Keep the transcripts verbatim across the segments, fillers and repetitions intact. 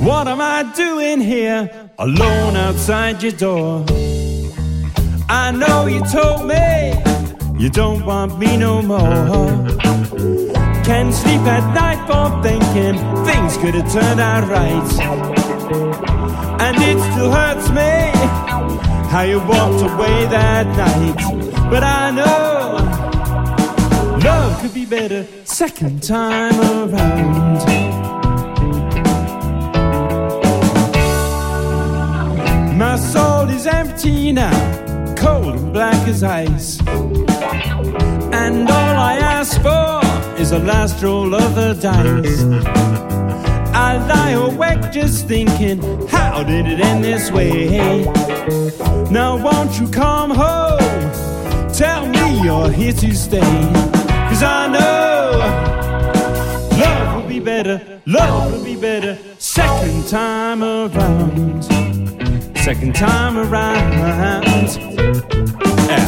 What am I doing here, alone outside your door? I know you told me you don't want me no more. Can't sleep at night for thinking things could have turned out right. And it still hurts me how you walked away that night. But I know love could be better second time around. My soul is empty now, cold and black as ice. And all I ask for is a last roll of the dice. I lie awake just thinking, how did it end this way? Now won't you come home, tell me you're here to stay. Cause I know love will be better, love will be better second time around. Second time around. Yeah.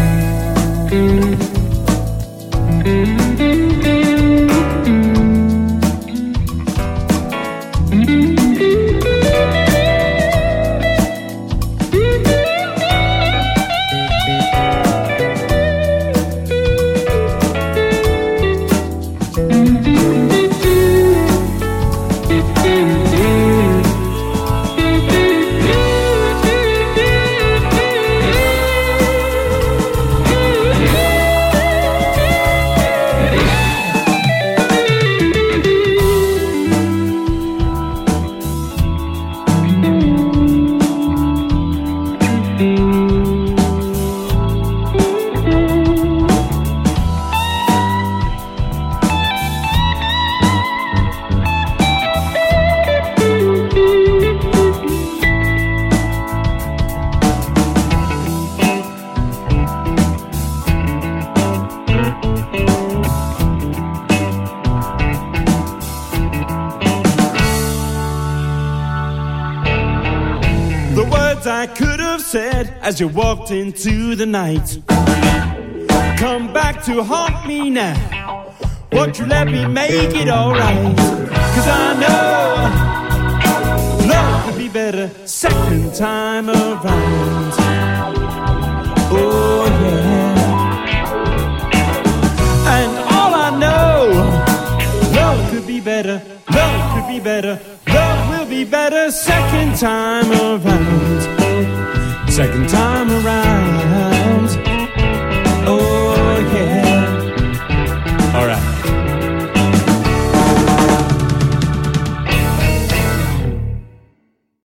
I could have said as you walked into the night, come back to haunt me now, won't you let me make it alright? Cause I know love could be better second time around. Oh yeah. And all I know, love could be better, love could be better, love will be better second time around. Second time around.